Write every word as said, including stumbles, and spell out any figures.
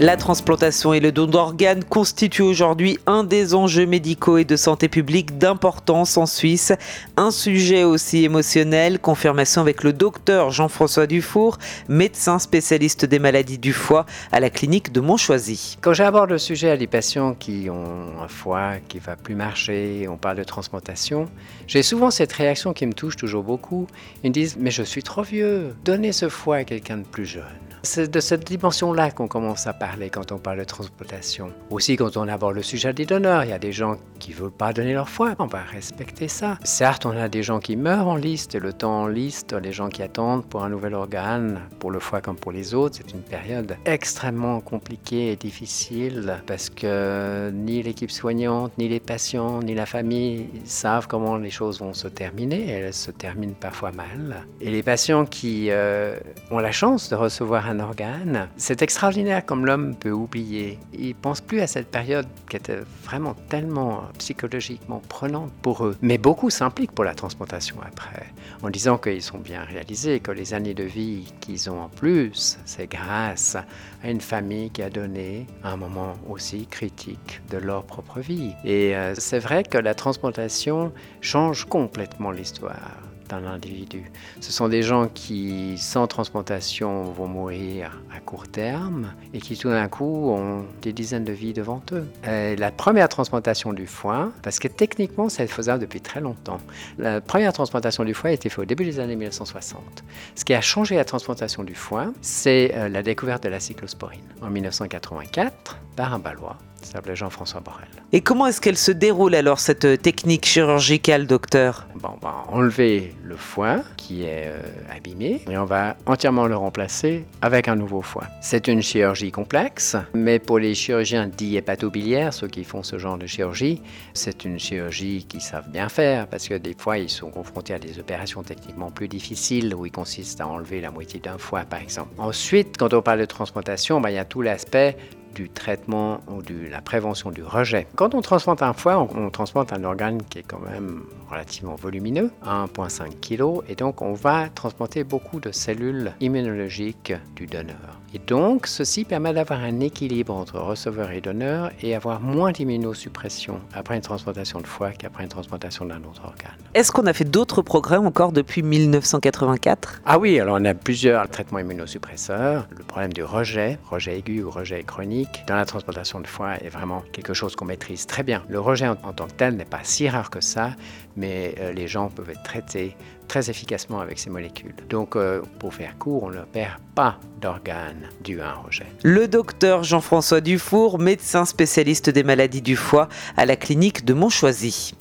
La transplantation et le don d'organes constituent aujourd'hui un des enjeux médicaux et de santé publique d'importance en Suisse. Un sujet aussi émotionnel, confirmation avec le docteur Jean-François Dufour, médecin spécialiste des maladies du foie à la clinique de Montchoisy. Quand j'aborde le sujet à des patients qui ont un foie qui ne va plus marcher, on parle de transplantation, j'ai souvent cette réaction qui me touche toujours beaucoup. Ils me disent « mais je suis trop vieux, donnez ce foie à quelqu'un de plus jeune ». C'est de cette dimension-là qu'on commence à parler quand on parle de transplantation. Aussi, quand on aborde le sujet des donneurs, il y a des gens qui ne veulent pas donner leur foie, on va respecter ça. Certes, on a des gens qui meurent en liste, et le temps en liste, les gens qui attendent pour un nouvel organe, pour le foie comme pour les autres, c'est une période extrêmement compliquée et difficile parce que ni l'équipe soignante, ni les patients, ni la famille savent comment les choses vont se terminer. Elles se terminent parfois mal. Et les patients qui euh, ont la chance de recevoir un organe, c'est extraordinaire comme l'homme peut oublier. Il ne pense plus à cette période qui était vraiment tellement psychologiquement prenante pour eux. Mais beaucoup s'impliquent pour la transplantation après, en disant qu'ils sont bien réalisés, que les années de vie qu'ils ont en plus, c'est grâce à une famille qui a donné à un moment aussi critique de leur propre vie. Et euh, c'est vrai que la transplantation change complètement l'histoire d'un individu. Ce sont des gens qui, sans transplantation, vont mourir à court terme et qui tout d'un coup ont des dizaines de vies devant eux. Et la première transplantation du foie, parce que techniquement c'est faisable depuis très longtemps, la première transplantation du foie a été faite au début des années mille neuf cent soixante. Ce qui a changé la transplantation du foie, c'est la découverte de la cyclosporine en mille neuf cent quatre-vingt-quatre par un Balois. Ça s'appelait Jean-François Borel. Et comment est-ce qu'elle se déroule alors, cette technique chirurgicale, docteur ? Bon, on va enlever le foie qui est euh, abîmé et on va entièrement le remplacer avec un nouveau foie. C'est une chirurgie complexe, mais pour les chirurgiens dits hépatobiliaires, ceux qui font ce genre de chirurgie, c'est une chirurgie qu'ils savent bien faire parce que des fois ils sont confrontés à des opérations techniquement plus difficiles où il consiste à enlever la moitié d'un foie par exemple. Ensuite, quand on parle de transplantation, ben, il y a tout l'aspect du traitement ou de la prévention du rejet. Quand on transplante un foie, on, on transplante un organe qui est quand même relativement volumineux, un virgule cinq kilos, et donc on va transplanter beaucoup de cellules immunologiques du donneur. Et donc, ceci permet d'avoir un équilibre entre receveur et donneur et avoir moins d'immunosuppression après une transplantation de foie qu'après une transplantation d'un autre organe. Est-ce qu'on a fait d'autres progrès encore depuis mille neuf cent quatre-vingt-quatre ? Ah oui, alors on a plusieurs traitements immunosuppresseurs. Le problème du rejet, rejet aigu ou rejet chronique, dans la transplantation de foie est vraiment quelque chose qu'on maîtrise très bien. Le rejet en, en tant que tel n'est pas si rare que ça, mais euh, les gens peuvent être traités très efficacement avec ces molécules. Donc, euh, pour faire court, on ne perd pas d'organes dû à un rejet. Le docteur Jean-François Dufour, médecin spécialiste des maladies du foie à la clinique de Montchoisy.